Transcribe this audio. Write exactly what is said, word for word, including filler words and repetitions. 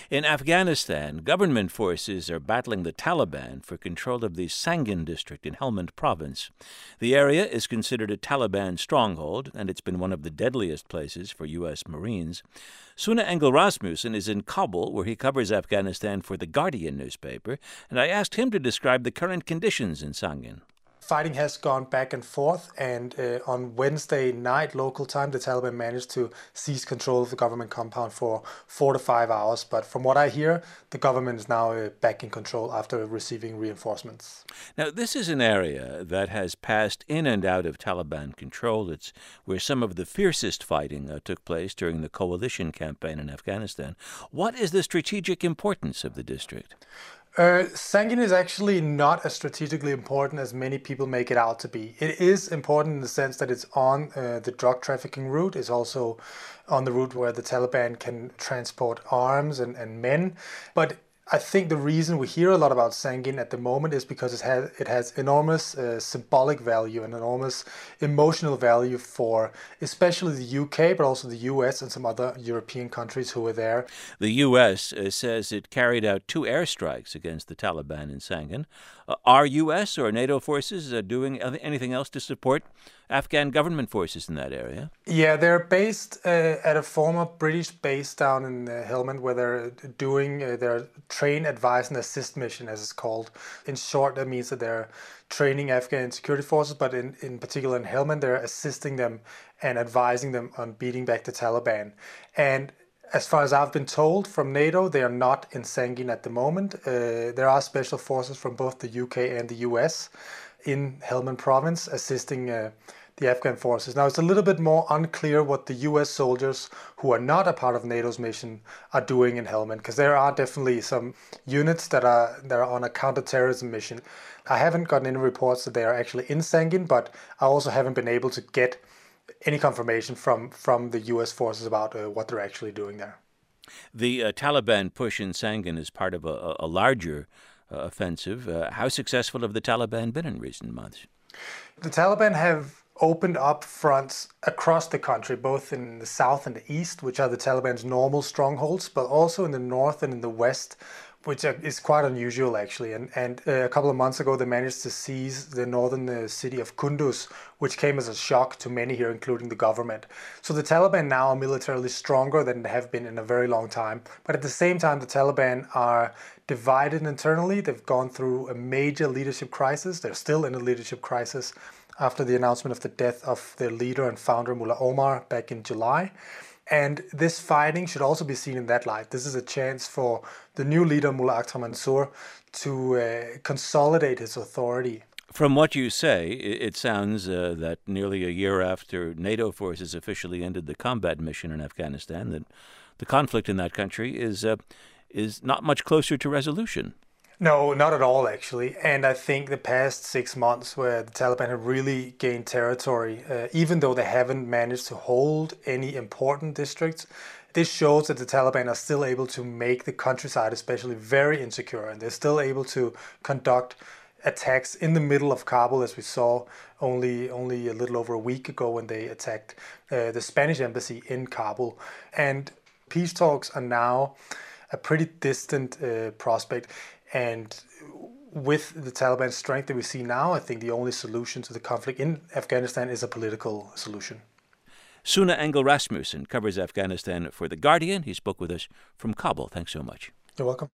In Afghanistan, government forces are battling the Taliban for control of the Sangin district in Helmand province. The area is considered a Taliban stronghold, and it's been one of the deadliest places for U S Marines. Sune Engel Rasmussen is in Kabul, where he covers Afghanistan for The Guardian newspaper, and I asked him to describe the current conditions in Sangin. Fighting has gone back and forth, and uh, on Wednesday night local time, the Taliban managed to seize control of the government compound for four to five hours. But from what I hear, the government is now uh, back in control after receiving reinforcements. Now, this is an area that has passed in and out of Taliban control. It's where some of the fiercest fighting uh, took place during the coalition campaign in Afghanistan. What is the strategic importance of the district? Uh, Sangin is actually not as strategically important as many people make it out to be. It is important in the sense that it's on uh, the drug trafficking route. It's also on the route where the Taliban can transport arms and, and men. But I think the reason we hear a lot about Sangin at the moment is because it has, it has enormous uh, symbolic value and enormous emotional value for especially the U K, but also the U S and some other European countries who were there. The U S uh, says it carried out two airstrikes against the Taliban in Sangin. Uh, are U S or NATO forces uh, doing anything else to support Afghan government forces in that area? Yeah, they're based uh, at a former British base down in uh, Helmand, where they're doing uh, their train, advise, and assist mission, as it's called. In short, that means that they're training Afghan security forces, but in, in particular in Helmand, they're assisting them and advising them on beating back the Taliban. And as far as I've been told from NATO, they are not in Sangin at the moment. Uh, there are special forces from both the U K and the U S in Helmand province assisting uh, the Afghan forces. Now, it's a little bit more unclear what the U S soldiers who are not a part of NATO's mission are doing in Helmand, because there are definitely some units that are, that are on a counterterrorism mission. I haven't gotten any reports that they are actually in Sangin, but I also haven't been able to get any confirmation from, from the U S forces about uh, what they're actually doing there. The uh, Taliban push in Sangin is part of a, a larger uh, offensive. Uh, how successful have the Taliban been in recent months? The Taliban have opened up fronts across the country, both in the south and the east, which are the Taliban's normal strongholds, but also in the north and in the west, which is quite unusual, actually. And, and uh, a couple of months ago, they managed to seize the northern uh, city of Kunduz, which came as a shock to many here, including the government. So the Taliban now are militarily stronger than they have been in a very long time. But at the same time, the Taliban are divided internally. They've gone through a major leadership crisis. They're still in a leadership crisis after the announcement of the death of their leader and founder, Mullah Omar, back in July. And this fighting should also be seen in that light. This is a chance for the new leader, Mullah Akhtar Mansour, to uh, consolidate his authority. From what you say, it sounds uh, that nearly a year after NATO forces officially ended the combat mission in Afghanistan, that the conflict in that country is uh, is not much closer to resolution. No, not at all, actually. And I think the past six months where the Taliban have really gained territory, uh, even though they haven't managed to hold any important districts, this shows that the Taliban are still able to make the countryside especially very insecure. And they're still able to conduct attacks in the middle of Kabul, as we saw only only a little over a week ago when they attacked uh, the Spanish embassy in Kabul. And peace talks are now a pretty distant uh, prospect. And with the Taliban's strength that we see now, I think the only solution to the conflict in Afghanistan is a political solution. Sune Engel Rasmussen covers Afghanistan for The Guardian. He spoke with us from Kabul. Thanks so much. You're welcome.